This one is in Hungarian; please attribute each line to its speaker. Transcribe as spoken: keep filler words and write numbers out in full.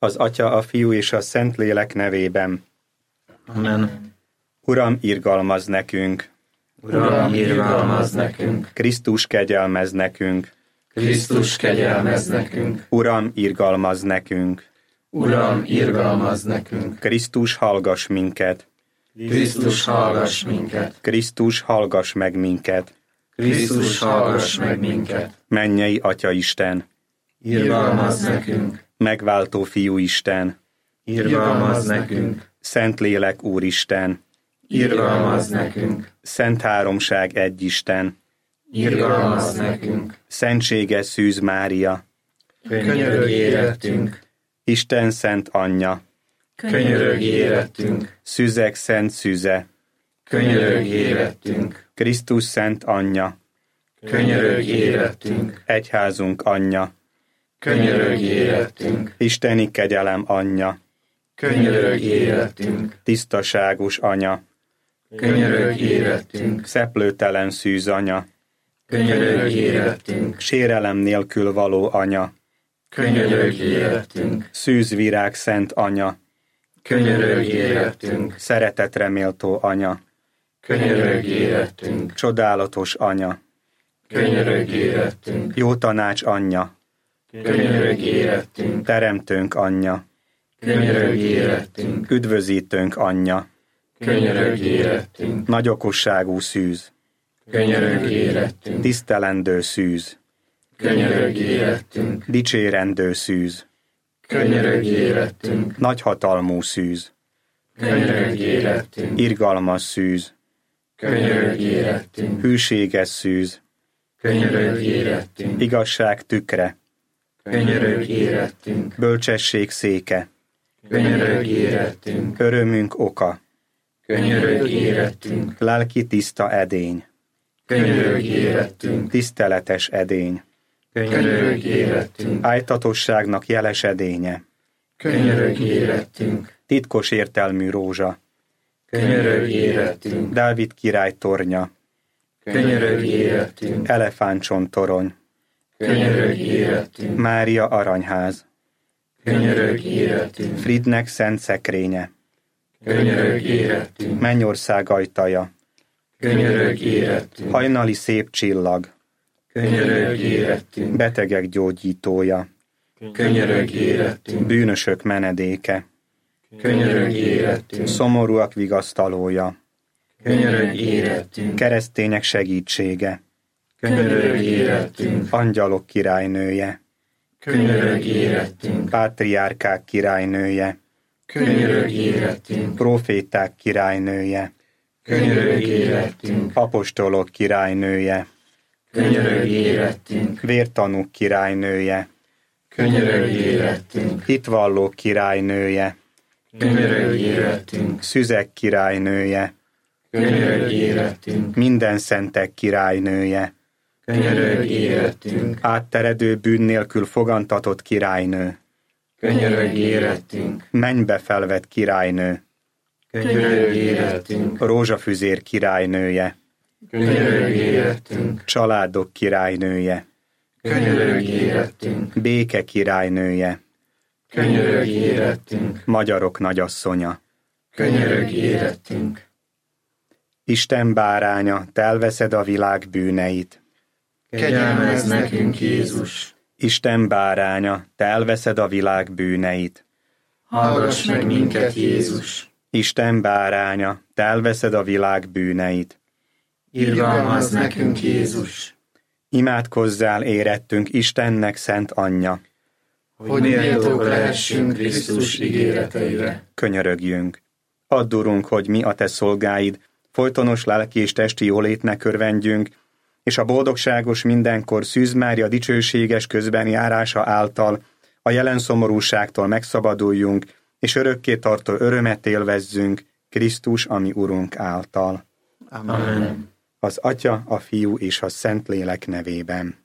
Speaker 1: Az Atya, a Fiú és a Szentlélek nevében.
Speaker 2: Amen.
Speaker 1: Uram, irgalmazz nekünk!
Speaker 2: Uram, irgalmazz nekünk!
Speaker 1: Krisztus, kegyelmezz nekünk!
Speaker 2: Krisztus, kegyelmezz nekünk!
Speaker 1: Uram, irgalmazz nekünk!
Speaker 2: Uram, irgalmazz nekünk!
Speaker 1: Krisztus, hallgass minket!
Speaker 2: Krisztus, hallgass minket!
Speaker 1: Krisztus, hallgass meg minket!
Speaker 2: Krisztus, hallgass meg minket!
Speaker 1: Mennyei Atya Isten!
Speaker 2: Irgalmazz nekünk!
Speaker 1: Megváltó Fiú Isten!
Speaker 2: Irgalmazz nekünk!
Speaker 1: Szentlélek Úristen!
Speaker 2: Irgalmazz nekünk!
Speaker 1: Szent Háromság egy Isten!
Speaker 2: Irgalmazz nekünk!
Speaker 1: Szentséges Szűz Mária!
Speaker 2: Könyörögj érettünk!
Speaker 1: Isten Szent Anyja!
Speaker 2: Könyörögj érettünk!
Speaker 1: Szüzek Szent Szüze!
Speaker 2: Könyörögj érettünk!
Speaker 1: Krisztus Szent Anyja!
Speaker 2: Könyörögj érettünk!
Speaker 1: Egyházunk Anyja!
Speaker 2: Könyörögj érettünk!
Speaker 1: Isteni kegyelem Anyja!
Speaker 2: Könyörögj érettünk!
Speaker 1: Tisztaságos Anya!
Speaker 2: Könyörögj érettünk!
Speaker 1: Szeplőtelen Szűz Anya!
Speaker 2: Könyörögj érettünk!
Speaker 1: Sérelem nélkül való Anya!
Speaker 2: Könyörögj érettünk!
Speaker 1: Szűz Virág Szent Anya!
Speaker 2: Könyörögj érettünk!
Speaker 1: Szeretetre méltó Anya!
Speaker 2: Könyörögj érettünk!
Speaker 1: Csodálatos Anya!
Speaker 2: Könyörögj érettünk!
Speaker 1: Jó tanács Anyja!
Speaker 2: Könyörögj érettünk!
Speaker 1: Teremtőnk Anyja!
Speaker 2: Könyörögj érettünk!
Speaker 1: Üdvözítőnk Anyja!
Speaker 2: Könyörögj érettünk!
Speaker 1: Nagyokosságú Szűz!
Speaker 2: Könyörögj érettünk!
Speaker 1: Tisztelendő Szűz!
Speaker 2: Könyörögj érettünk!
Speaker 1: Dicsérendő Szűz!
Speaker 2: Könyörögj érettünk!
Speaker 1: Nagyhatalmú Szűz!
Speaker 2: Könyörögj érettünk!
Speaker 1: Irgalmas Szűz!
Speaker 2: Könyörögj érettünk!
Speaker 1: Hűséges Szűz!
Speaker 2: Könyörögj érettünk!
Speaker 1: Igazság tükre!
Speaker 2: Könyörögj érettünk!
Speaker 1: Bölcsesség széke!
Speaker 2: Könyörögj érettünk!
Speaker 1: Örömünk oka!
Speaker 2: Könyörögj érettünk!
Speaker 1: Lelki tiszta edény!
Speaker 2: Könyörögj érettünk!
Speaker 1: Tiszteletes edény!
Speaker 2: Könyörögj érettünk!
Speaker 1: Ájtatosságnak jeles edénye!
Speaker 2: Könyörögj érettünk!
Speaker 1: Titkos értelmű rózsa!
Speaker 2: Könyörögj érettünk!
Speaker 1: Dávid király tornya!
Speaker 2: Könyörögj érettünk!
Speaker 1: Elefántcsontorony!
Speaker 2: Könyörögj érettünk!
Speaker 1: Mária aranyház!
Speaker 2: Könyörögj érettünk!
Speaker 1: Fridnek szent szekrénye!
Speaker 2: Könyörögj érettünk!
Speaker 1: Mennyország ajtaja!
Speaker 2: Könyörögj érettünk!
Speaker 1: Hajnali szép csillag!
Speaker 2: Könyörögj érettünk!
Speaker 1: Betegek gyógyítója!
Speaker 2: Könyörögj érettünk!
Speaker 1: Bűnösök menedéke!
Speaker 2: Könyörögj érettünk!
Speaker 1: Szomorúak vigasztalója!
Speaker 2: Könyörögj érettünk!
Speaker 1: Keresztények segítsége!
Speaker 2: Könyörögj érettünk!
Speaker 1: Angyalok királynője!
Speaker 2: Könyörögj érettünk!
Speaker 1: Pátriárkák királynője!
Speaker 2: Könyörögj érettünk!
Speaker 1: Proféták királynője!
Speaker 2: Könyörögj érettünk!
Speaker 1: Apostolok királynője!
Speaker 2: Könyörögj érettünk!
Speaker 1: Vértanúk királynője!
Speaker 2: Könyörögj érettünk!
Speaker 1: Hitvallók királynője!
Speaker 2: Könyörögj érettünk!
Speaker 1: Szüzek királynője!
Speaker 2: Könyörögj érettünk!
Speaker 1: Minden szentek királynője!
Speaker 2: Könyörögj érettünk!
Speaker 1: Átteredő bűn nélkül fogantatott királynő!
Speaker 2: Könyörögj érettünk!
Speaker 1: Mennybe felvett királynő!
Speaker 2: Könyörögj érettünk!
Speaker 1: Rózsafüzér királynője!
Speaker 2: Könyörögj érettünk!
Speaker 1: Családok királynője!
Speaker 2: Könyörögj érettünk!
Speaker 1: Béke királynője!
Speaker 2: Könyörögj érettünk!
Speaker 1: Magyarok nagyasszonya!
Speaker 2: Könyörögj érettünk!
Speaker 1: Isten báránya, te elveszed a világ bűneit!
Speaker 2: Kegyelmezz nekünk, Jézus!
Speaker 1: Isten báránya, te elveszed a világ bűneit!
Speaker 2: Hallgass meg minket, Jézus!
Speaker 1: Isten báránya, te elveszed a világ bűneit!
Speaker 2: Irgalmazz nekünk, Jézus!
Speaker 1: Imádkozzál érettünk Istennek szent anyja!
Speaker 2: Hogy méltók lehessünk Krisztus ígéreteire.
Speaker 1: Könyörögjünk! Add, Urunk, hogy mi a te szolgáid folytonos lelki és testi jólétnek örvendjünk, és a boldogságos mindenkor Szűz Mária dicsőséges közbenjárása által a jelen szomorúságtól megszabaduljunk, és örökké tartó örömet élvezzünk Krisztus, ami Urunk által.
Speaker 2: Amen.
Speaker 1: Az Atya, a Fiú és a Szentlélek nevében.